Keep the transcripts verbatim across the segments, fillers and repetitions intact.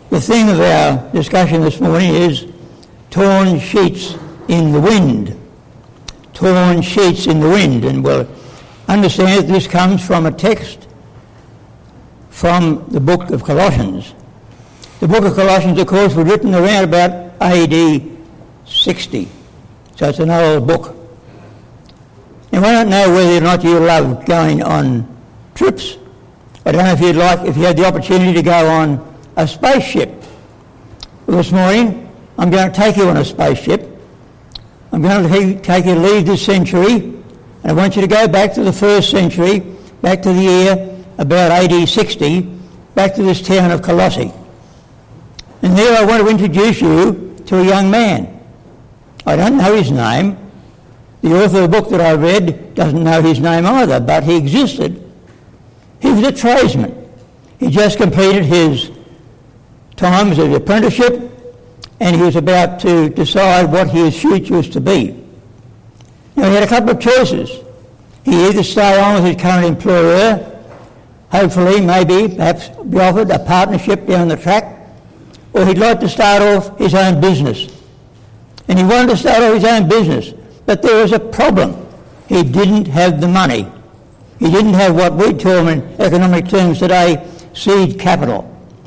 The theme of our discussion this morning is torn sheets in the wind. Torn sheets in the wind. And we'll understand that this comes from a text from the book of Colossians. The book of Colossians, of course, was written around about A D sixty. So it's an old book. Now, I don't know whether or not you love going on trips. I don't know if you'd like, if you had the opportunity to go on a spaceship. Well, this morning, I'm going to take you on a spaceship. I'm going to take you to leave this century, and I want you to go back to the first century, back to the year about A D sixty, back to this town of Colossae. And there I want to introduce you to a young man. I don't know his name. The author of the book that I read doesn't know his name either, but he existed. He was a tradesman. He just completed his time as an apprenticeship, and he was about to decide what his future was to be. Now, he had a couple of choices. He either stay on with his current employer, hopefully, maybe, perhaps be offered a partnership down the track, or he'd like to start off his own business. And he wanted to start off his own business, but there was a problem. He didn't have the money. He didn't have what we term in economic terms today, seed capital.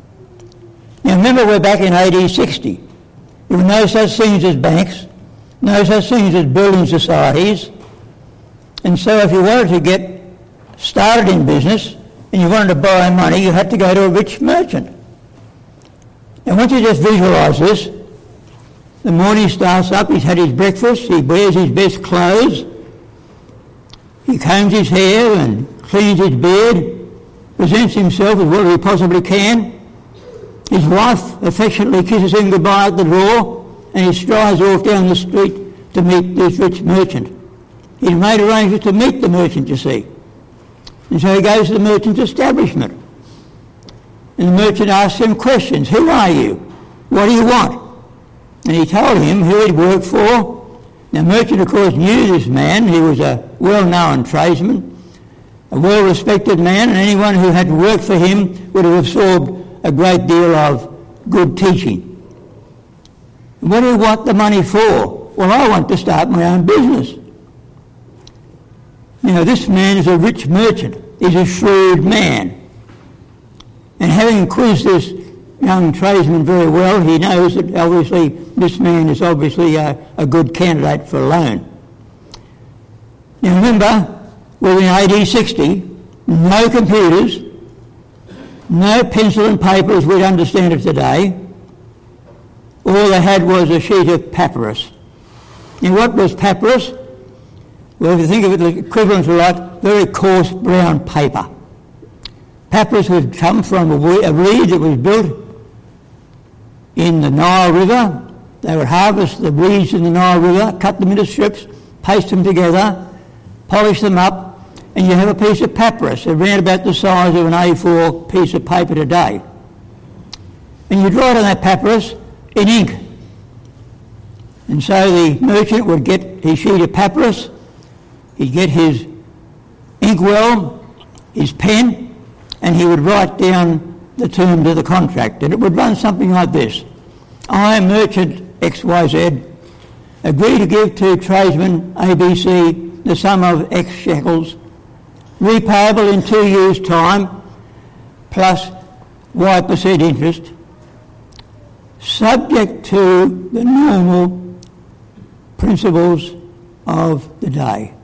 Now remember, we're back in A D sixty. There were no such things as banks, no such things as building societies. And so if you wanted to get started in business and you wanted to borrow money, you had to go to a rich merchant. Now once you just visualise this, the morning starts up, he's had his breakfast, he wears his best clothes, he combs his hair and cleans his beard, presents himself as well as he possibly can. His wife affectionately kisses him goodbye at the door, and he strides off down the street to meet this rich merchant. He'd made arrangements to meet the merchant, you see. And so he goes to the merchant's establishment. And the merchant asks him questions. Who are you? What do you want? And he told him who he'd worked for. Now, the merchant, of course, knew this man. He was a well-known tradesman, a well-respected man, and anyone who had worked for him would have absorbed a great deal of good teaching. What do you want the money for? Well, I want to start my own business. Now, this man is a rich merchant. He's a shrewd man. And having quizzed this young tradesman very well, he knows that obviously this man is obviously a, a good candidate for a loan. Now remember, we're in A D sixty, no computers, no pencil and paper as we'd understand it today. All they had was a sheet of papyrus. And what was papyrus? Well, if you think of it, the equivalent to like very coarse brown paper. Papyrus would come from a reed that was built in the Nile River. They would harvest the reeds in the Nile River, cut them into strips, paste them together, polish them up, and you have a piece of papyrus around about the size of an A four piece of paper today. And you'd write on that papyrus in ink. And so the merchant would get his sheet of papyrus, he'd get his inkwell, his pen, and he would write down the terms of the contract. And it would run something like this. I, merchant X Y Z, agree to give to tradesman A B C the sum of X shekels, repayable in two years' time, plus Y percent interest, subject to the normal principles of the day.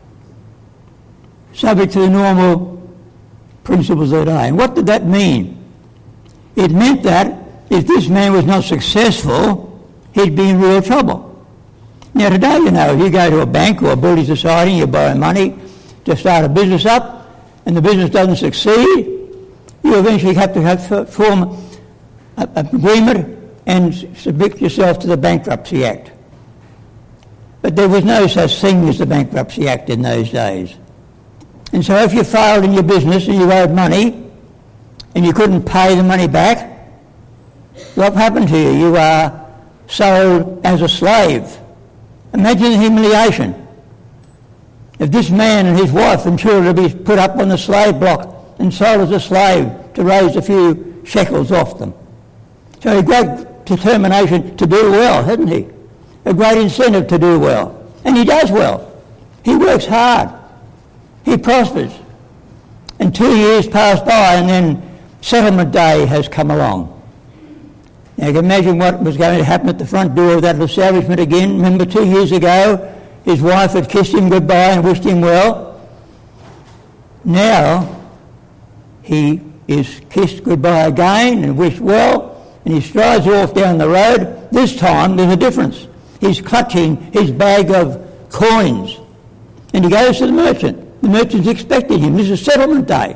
Subject to the normal principles of the day. And what did that mean? It meant that if this man was not successful, he'd be in real trouble. Now today, you know, if you go to a bank or a building society and you borrow money to start a business up and the business doesn't succeed, you eventually have to have, form an agreement and submit yourself to the Bankruptcy Act. But there was no such thing as the Bankruptcy Act in those days. And so if you failed in your business and you owed money and you couldn't pay the money back, what happened to you? You are sold as a slave. Imagine the humiliation. If this man and his wife and children would be put up on the slave block and sold as a slave to raise a few shekels off them. So a great determination to do well, hasn't he? A great incentive to do well. And he does well. He works hard. He prospers. And two years pass by and then settlement day has come along. Now you can imagine what was going to happen at the front door of that establishment again. Remember two years ago, his wife had kissed him goodbye and wished him well. Now he is kissed goodbye again and wished well, and he strides off down the road. This time there's a difference. He's clutching his bag of coins, and he goes to the merchant. The merchant's expecting him. This is settlement day.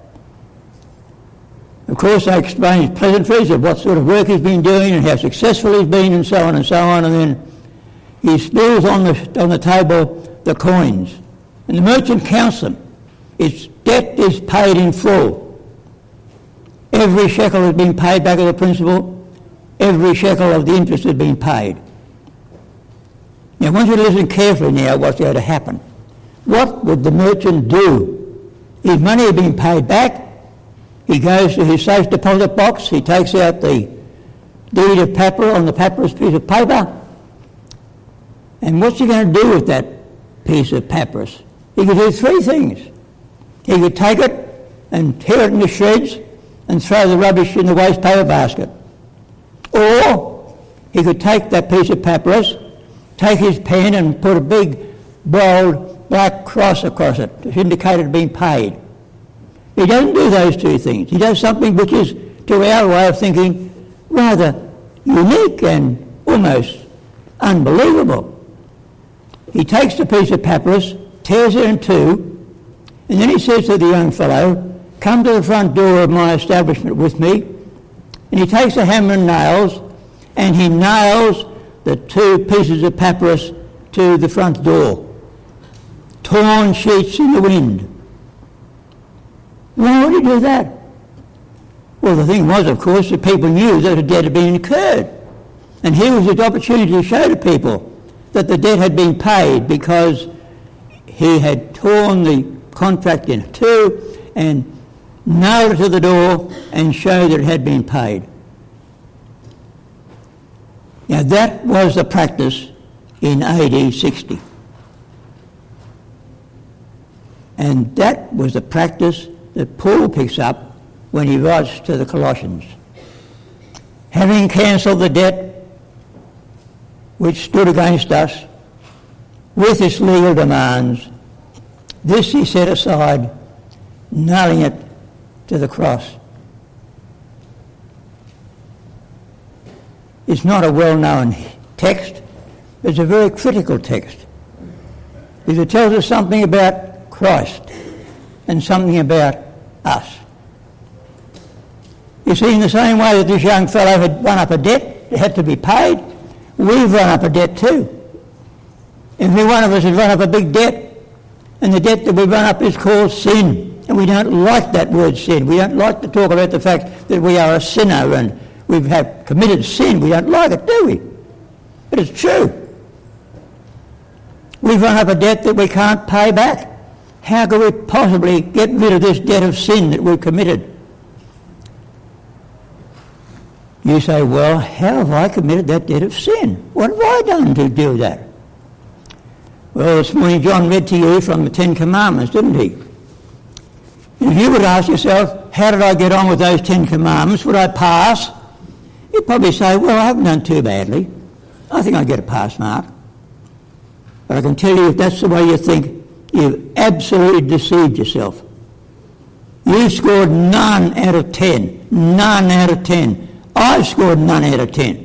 Of course, they exchange pleasantries of what sort of work he's been doing and how successful he's been and so on and so on, and then he spills on the, on the table the coins. And the merchant counts them. Its debt is paid in full. Every shekel has been paid back of the principal. Every shekel of the interest has been paid. Now, I want you to listen carefully now what's going to happen. What would the merchant do? His money had been paid back. He goes to his safe deposit box. He takes out the deed of papyrus on the papyrus piece of paper. And what's he going to do with that piece of papyrus? He could do three things. He could take it and tear it into shreds and throw the rubbish in the waste paper basket. Or he could take that piece of papyrus, take his pen and put a big, bold, black cross across it to indicate it had been paid. He doesn't do those two things. He does something which is, to our way of thinking, rather unique and almost unbelievable. He takes the piece of papyrus, tears it in two, and then he says to the young fellow, "Come to the front door of my establishment with me." And he takes a hammer and nails, and he nails the two pieces of papyrus to the front door. Torn sheets in the wind. Why would he do that? Well, the thing was, of course, that people knew that a debt had been incurred. And here was his opportunity to show to people that the debt had been paid because he had torn the contract in two and nailed it to the door and showed that it had been paid. Now that was the practice in A D sixty. And that was the practice that Paul picks up when he writes to the Colossians. Having cancelled the debt which stood against us with its legal demands, this he set aside, nailing it to the cross. It's not a well-known text, but it's a very critical text, because it tells us something about Christ and something about us. You see, in the same way that this young fellow had run up a debt, it had to be paid, we've run up a debt too. Every one of us has run up a big debt, and the debt that we run up is called sin. And we don't like that word sin. We don't like to talk about the fact that we are a sinner and we have committed sin. We don't like it, do we? But it's true. We've run up a debt that we can't pay back. How could we possibly get rid of this debt of sin that we've committed? You say, well, how have I committed that debt of sin? What have I done to do that? Well, this morning John read to you from the Ten Commandments, didn't he? And if you would ask yourself, how did I get on with those Ten Commandments? Would I pass? You'd probably say, well, I haven't done too badly. I think I get a pass mark. But I can tell you, if that's the way you think, you've absolutely deceived yourself. You scored none out of ten. None out of ten. I've scored none out of ten.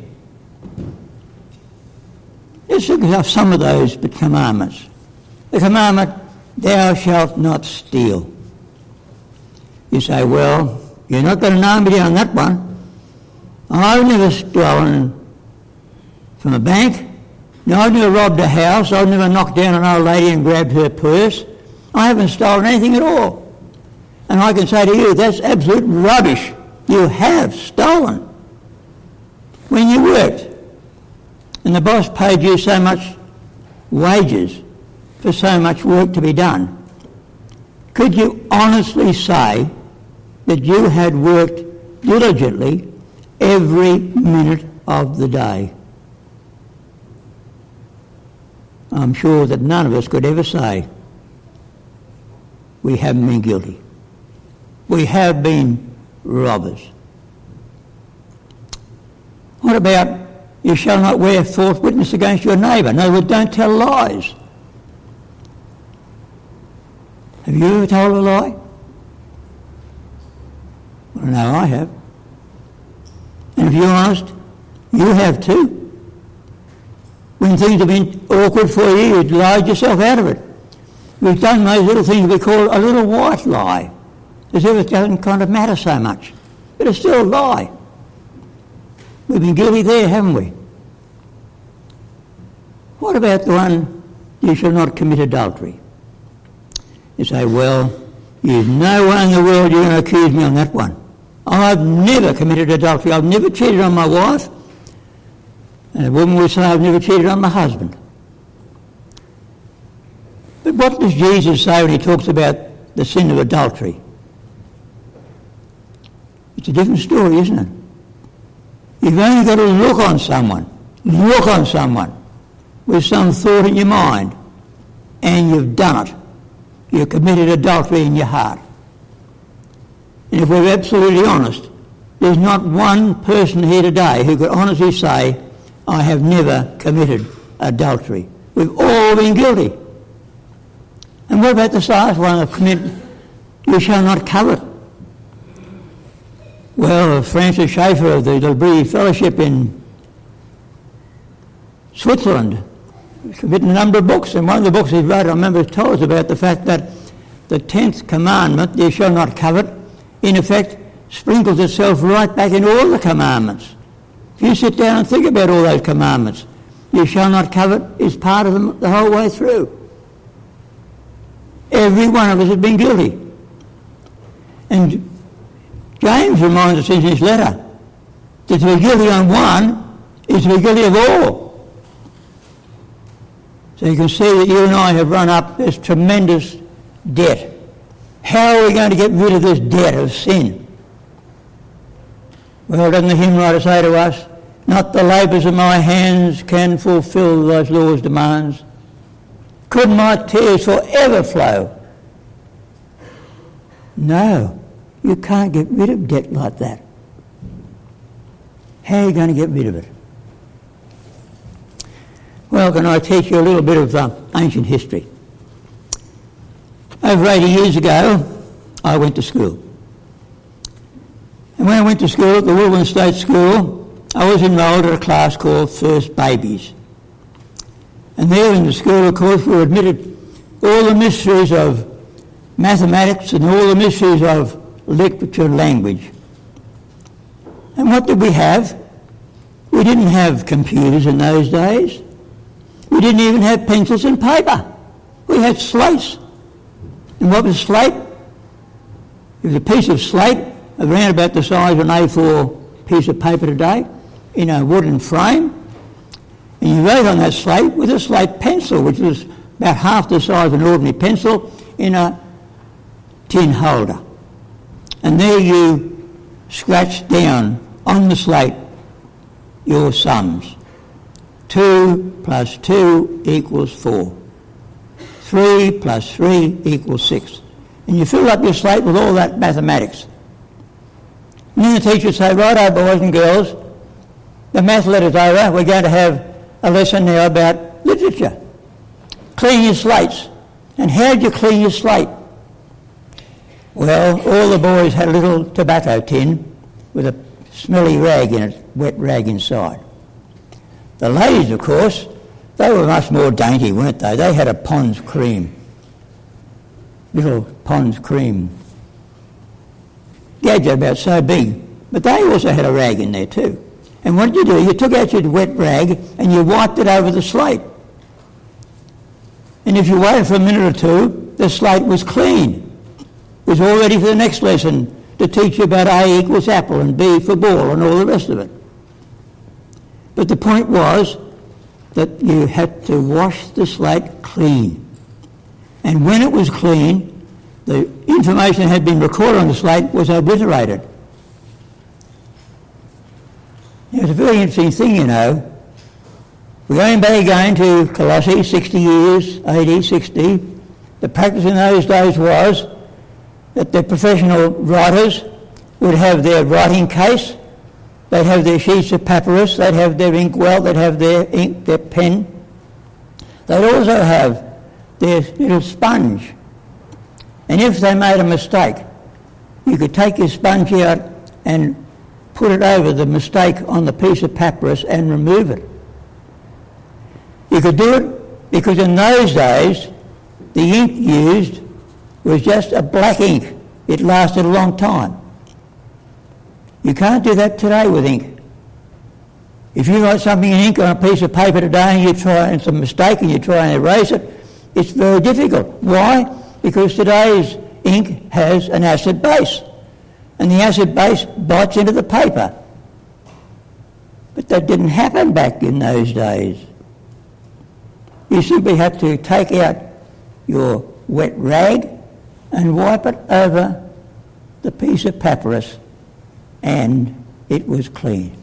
Let's look at some of those commandments. The commandment, thou shalt not steal. You say, well, you're not going to know me on that one. I've never stolen from a bank. No, I've never robbed a house. I've never knocked down an old lady and grabbed her purse. I haven't stolen anything at all. And I can say to you, that's absolute rubbish. You have stolen. When you worked, and the boss paid you so much wages for so much work to be done, could you honestly say that you had worked diligently every minute of the day. I'm sure that none of us could ever say we haven't been guilty. We have been robbers. What about you shall not bear false witness against your neighbour? In other words, don't tell lies. Have you ever told a lie? Well, no, I have. And if you're honest, you have too. When things have been awkward for you, you've lied yourself out of it. We've done those little things we call a little white lie, as if it doesn't kind of matter so much. But it's still a lie. We've been guilty there, haven't we? What about the one, you shall not commit adultery? You say, well, there's no one in the world you're going to accuse me on that one. I've never committed adultery. I've never cheated on my wife. And a woman would say, I've never cheated on my husband. But what does Jesus say when he talks about the sin of adultery? It's a different story, isn't it? You've only got to look on someone, look on someone with some thought in your mind, and you've done it. You've committed adultery in your heart. And if we're absolutely honest, there's not one person here today who could honestly say, I have never committed adultery. We've all been guilty. And what about the last one of commit, you shall not covet? Well, Francis Schaeffer of the L'Abri Fellowship in Switzerland has written a number of books, and one of the books he wrote, I remember, told us about the fact that the tenth commandment, you shall not covet, in effect sprinkles itself right back in all the commandments. If you sit down and think about all those commandments, you shall not covet is part of them the whole way through. Every one of us has been guilty. And James reminds us in his letter that to be guilty on one is to be guilty of all. So you can see that you and I have run up this tremendous debt. How are we going to get rid of this debt of sin? Well, doesn't the hymn writer say to us, not the labours of my hands can fulfil those law's demands. Could my tears forever flow? No, you can't get rid of debt like that. How are you going to get rid of it? Well, can I teach you a little bit of uh, ancient history? Over eighty years ago, I went to school. And when I went to school at the Woolwyn State School, I was enrolled at a class called First Babies. And there in the school, of course, we were admitted all the mysteries of mathematics and all the mysteries of literature and language. And what did we have? We didn't have computers in those days. We didn't even have pencils and paper. We had slates. And what was a slate? It was a piece of slate around about the size of an A four piece of paper today in a wooden frame. And you wrote on that slate with a slate pencil, which was about half the size of an ordinary pencil, in a tin holder. And there you scratched down on the slate your sums. Two plus two equals four. Three plus three equals six. And you filled up your slate with all that mathematics. And then the teacher would say, righto, boys and girls, the math letter's over, we're going to have a lesson now about literature. Clean your slates. And how did you clean your slate? Well, all the boys had a little tobacco tin with a smelly rag in it, wet rag inside. The ladies, of course, they were much more dainty, weren't they? They had a Pond's cream, little Pond's cream gadget about so big. But they also had a rag in there too. And what did you do? You took out your wet rag and you wiped it over the slate. And if you waited for a minute or two, the slate was clean. It was all ready for the next lesson to teach you about A equals apple and B for ball and all the rest of it. But the point was that you had to wash the slate clean. And when it was clean, the information that had been recorded on the slate was obliterated. It's a very interesting thing, you know. We're going back again to Colossae, sixty years, A D sixty. The practice in those days was that the professional writers would have their writing case, they'd have their sheets of papyrus, they'd have their inkwell, they'd have their ink, their pen. They'd also have their little sponge. And if they made a mistake, you could take your sponge out and put it over the mistake on the piece of papyrus and remove it. You could do it because in those days, the ink used was just a black ink. It lasted a long time. You can't do that today with ink. If you write something in ink on a piece of paper today and you try and it's a mistake and you try and erase it, it's very difficult. Why? Because today's ink has an acid base, and the acid base bites into the paper. But that didn't happen back in those days. You simply had to take out your wet rag and wipe it over the piece of papyrus, and it was clean.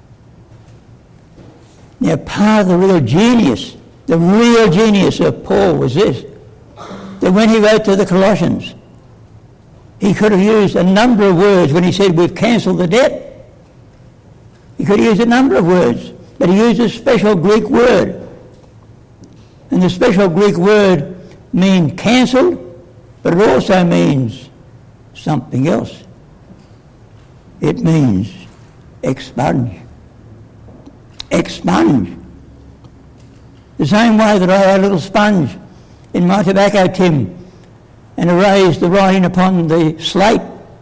Now, part of the real genius, the real genius of Paul was this, that when he wrote to the Colossians, he could have used a number of words when he said, we've cancelled the debt. He could have used a number of words, but he used a special Greek word. And the special Greek word means cancelled, but it also means something else. It means expunge. Expunge. The same way that I had a little sponge in my tobacco tin and erased the writing upon the slate,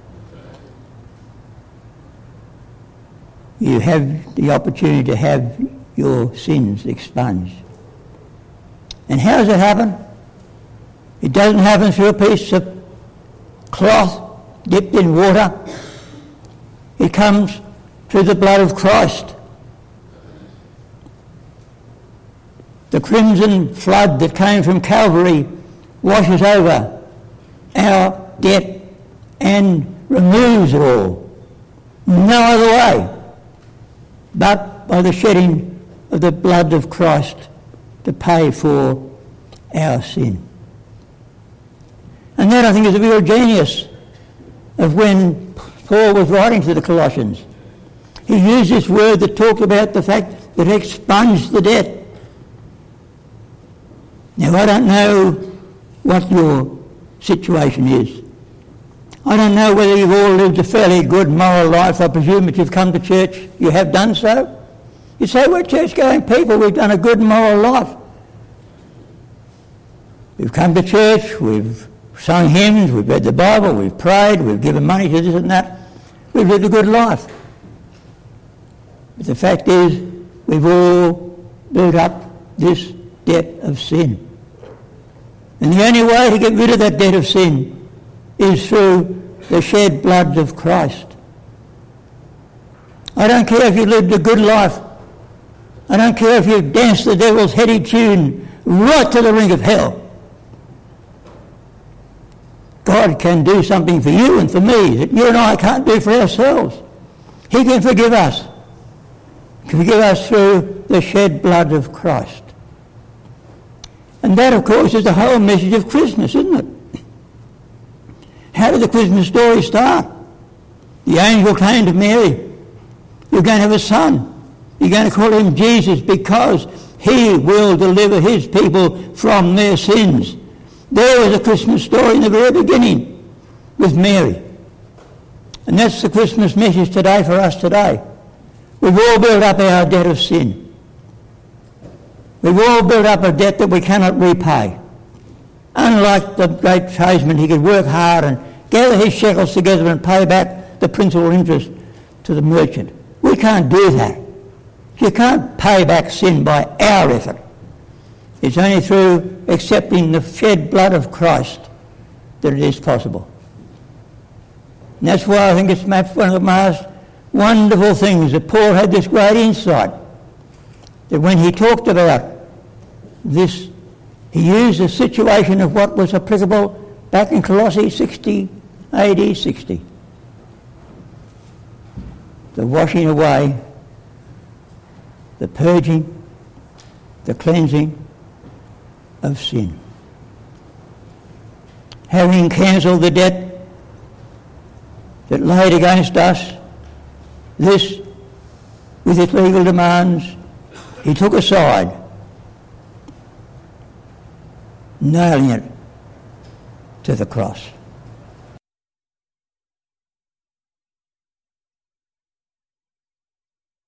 you have the opportunity to have your sins expunged. And how does it happen? It doesn't happen through a piece of cloth dipped in water. It comes through the blood of Christ. The crimson flood that came from Calvary washes over our debt and removes it all. No other way but by the shedding of the blood of Christ to pay for our sin. And that, I think, is the real genius of when Paul was writing to the Colossians. He used this word that talked about the fact that it expunged the debt. Now, I don't know what your situation is. I don't know whether you've all lived a fairly good moral life. I presume that you've come to church, you have done so. You say, we're church-going people, we've done a good moral life. We've come to church, we've sung hymns, we've read the Bible, we've prayed, we've given money to this and that. We've lived a good life. But the fact is, we've all built up this debt of sin. And the only way to get rid of that debt of sin is through the shed blood of Christ. I don't care if you lived a good life. I don't care if you danced the devil's heady tune right to the ring of hell. God can do something for you and for me that you and I can't do for ourselves. He can forgive us. He can forgive us through the shed blood of Christ. And that, of course, is the whole message of Christmas, isn't it? How did the Christmas story start? The angel came to Mary. You're going to have a son. You're going to call him Jesus because he will deliver his people from their sins. There was a Christmas story in the very beginning with Mary. And that's the Christmas message today for us today. We've all built up our debt of sin. We've all built up a debt that we cannot repay. Unlike the great tradesman, he could work hard and gather his shekels together and pay back the principal interest to the merchant. We can't do that. You can't pay back sin by our effort. It's only through accepting the shed blood of Christ that it is possible. And that's why I think it's one of the most wonderful things that Paul had this great insight, that when he talked about this, he used the situation of what was applicable back in Colossae sixty, A D sixty. The washing away the purging, the cleansing of sin. Having cancelled the debt that laid against us, this, with its legal demands, he took aside, nailing it to the cross.